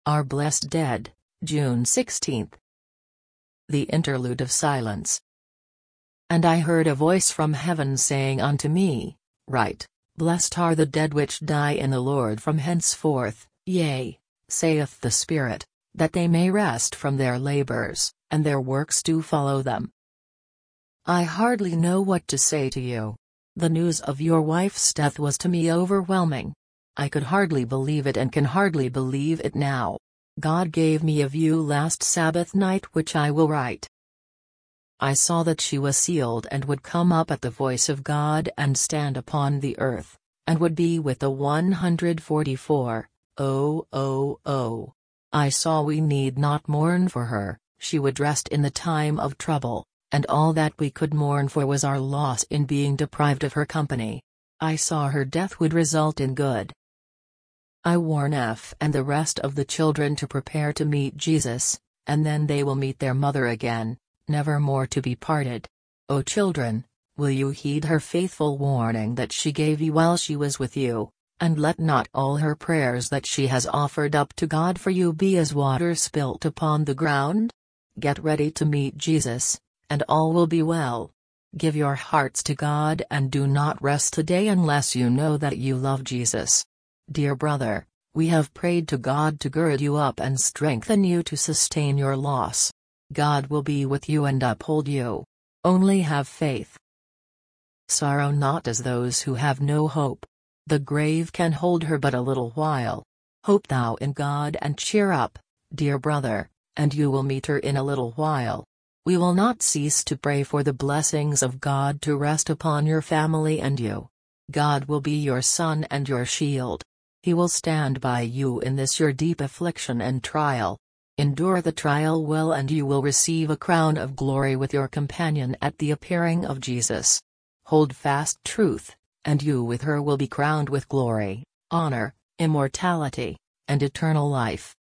Our Blessed Dead, June 16. The Interlude of Silence. And I heard a voice from heaven saying unto me, Write, Blessed are the dead which die in the Lord from henceforth, yea, saith the Spirit, that they may rest from their labors, and their works do follow them. I hardly know what to say to you. The news of your wife's death was to me overwhelming. I could hardly believe it and can hardly believe it now. God gave me a view last Sabbath night which I will write. I saw that she was sealed and would come up at the voice of God and stand upon the earth, and would be with the 144. I saw we need not mourn for her, she would rest in the time of trouble, and all that we could mourn for was our loss in being deprived of her company. I saw her death would result in good. I warn F and the rest of the children to prepare to meet Jesus, and then they will meet their mother again, never more to be parted. O children, will you heed her faithful warning that she gave you while she was with you, and let not all her prayers that she has offered up to God for you be as water spilt upon the ground? Get ready to meet Jesus, and all will be well. Give your hearts to God and do not rest today unless you know that you love Jesus. Dear brother, we have prayed to God to gird you up and strengthen you to sustain your loss. God will be with you and uphold you. Only have faith. Sorrow not as those who have no hope. The grave can hold her but a little while. Hope thou in God and cheer up, dear brother, and you will meet her in a little while. We will not cease to pray for the blessings of God to rest upon your family and you. God will be your sun and your shield. He will stand by you in this your deep affliction and trial. Endure the trial well and you will receive a crown of glory with your companion at the appearing of Jesus. Hold fast truth, and you with her will be crowned with glory, honor, immortality, and eternal life.